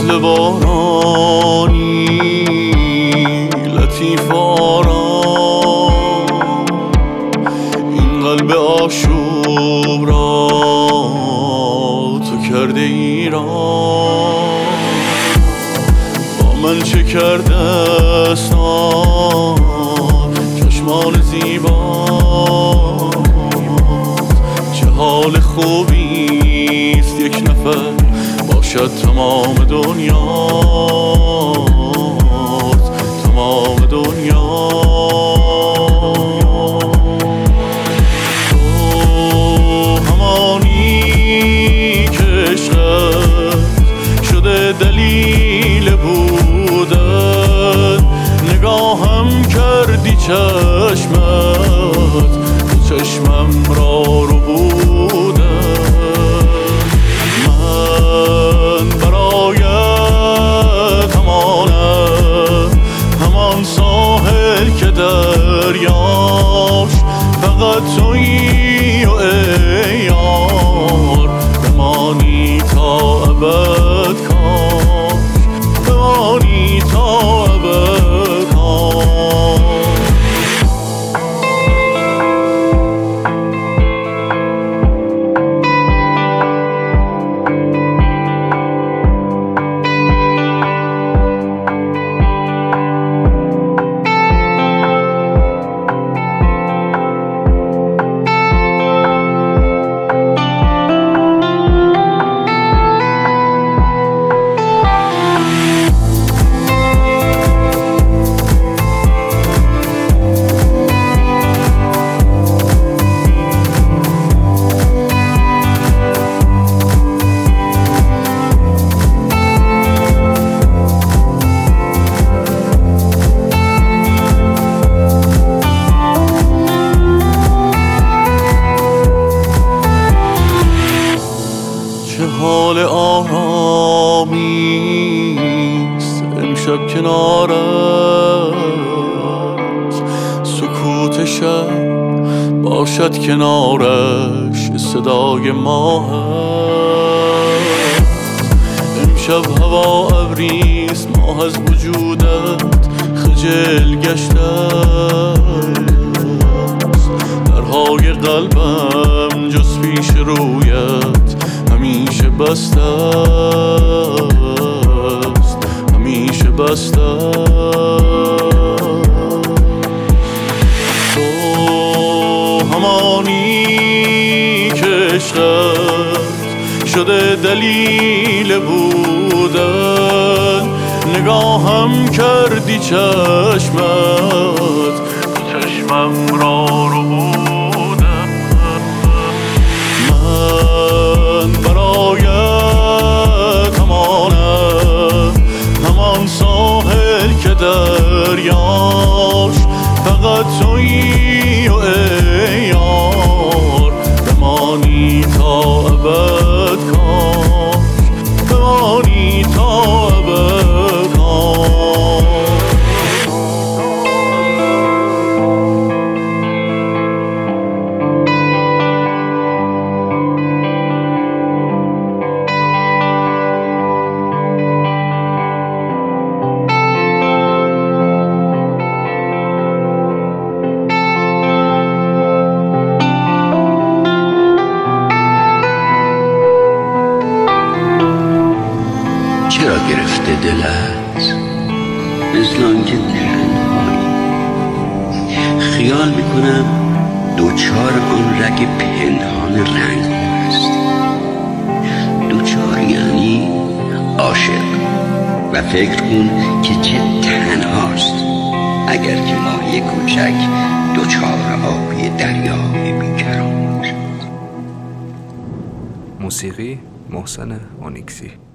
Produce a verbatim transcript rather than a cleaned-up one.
لحظه بارانی لطیف آرام این قلب آشوب را تو کرده ایران. با من چه کرده اسناد چشمان زیبا، چه حال خوبیست یک نفر باشد تمام دنیا، تمام دنیا. تو همانی که عشقت شده دلیل بودن، نگاهم کردی چشمت تو چشمم را رو بودن. من برایت همانم، همان ساحل که دریاش فقط تویی و ای یار، بمانی تا ابد کاش، بمانی تا ابد کاش. چه حال آرامیست امشب کنارت، سکوت شب باشد کنارش صدای ماه. امشب هوا ابریست ماه از وجودت خجل گشته، درهای قلبم جز پیش رویت همیشه بسته است، همیشه بسته است. تو همانی که عشقت شده دلیل بودن، نگاهم کردی چشمت تو چشمم را رو بودن. من برایت همانم، همان ساحل که دریاش فقط تویی و ای یار، بمانی تا ابد کاش، بمانی تا ابد کاش. چرا گرفته دلت مثل آنکه تنهایی؟ خیال میکنم دوچار آن رگ پنهان رنگ هستی. دوچار یعنی عاشق و فکر کن که چه تنهاست اگر که ماهی کوچک دوچار آبی دریای بیکران باشد. موسیقی محسن اونیکسی.